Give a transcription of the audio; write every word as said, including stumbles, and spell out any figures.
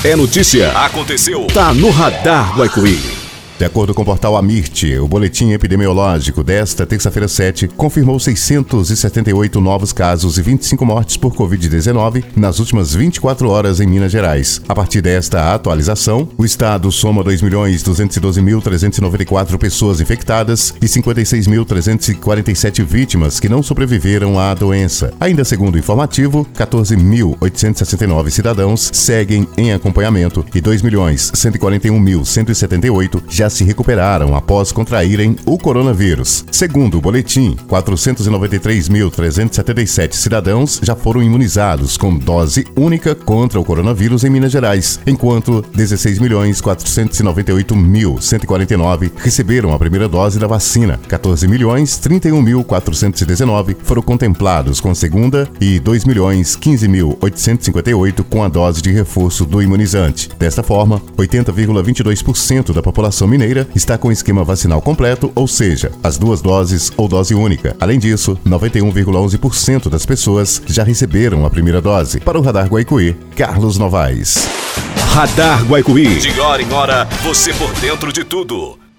É notícia. Aconteceu. Tá no Radar Guaicuí. De acordo com o portal Amirte, o boletim epidemiológico desta terça-feira sete confirmou seiscentos e setenta e oito novos casos e vinte e cinco mortes por covid dezenove nas últimas vinte e quatro horas em Minas Gerais. A partir desta atualização, o estado soma dois milhões duzentos e doze mil trezentos e noventa e quatro pessoas infectadas e cinquenta e seis mil trezentos e quarenta e sete vítimas que não sobreviveram à doença. Ainda segundo o informativo, quatorze mil oitocentos e sessenta e nove cidadãos seguem em acompanhamento e dois milhões cento e quarenta e um mil cento e setenta e oito já se recuperaram após contraírem o coronavírus. Segundo o boletim, quatrocentos e noventa e três mil trezentos e setenta e sete cidadãos já foram imunizados com dose única contra o coronavírus em Minas Gerais, enquanto dezesseis milhões quatrocentos e noventa e oito mil cento e quarenta e nove receberam a primeira dose da vacina. quatorze milhões trinta e um mil quatrocentos e dezenove foram contemplados com a segunda e dois milhões quinze mil oitocentos e cinquenta e oito com a dose de reforço do imunizante. Desta forma, oitenta vírgula vinte e dois por cento da população mineira está com esquema vacinal completo, ou seja, as duas doses ou dose única. Além disso, noventa e um vírgula onze por cento das pessoas já receberam a primeira dose. Para o Radar Guaicuí, Carlos Novaes. Radar Guaicuí. De hora em hora, você por dentro de tudo.